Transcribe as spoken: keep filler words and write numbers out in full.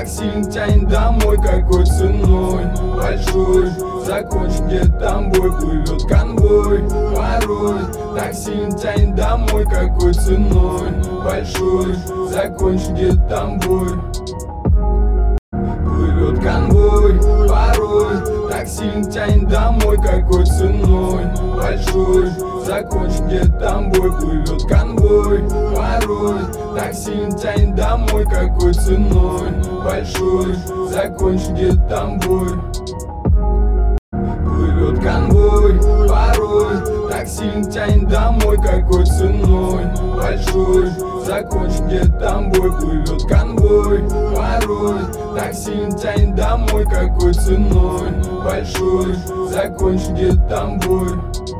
сильно тянет домой, какой ценой большой. Закончим где-то там бой, плывет конвой. Порой так сильно тянет домой, какой ценой большой. Закончим где-то там бой. Плывет конвой, порой так сильно тянет домой, какой ценой большой. Закончим где-то там бой, плывет конвой. Порой так сильно тянет домой, какой ценой большой. Закончим где-то там бой. Плывет конвой, порой так сильно тянет домой, какой ценой большой. Закончим где-то там бой, плывет конвой. Порой так сильно тянет домой, какой ценой большой. Закончим где-то там бой.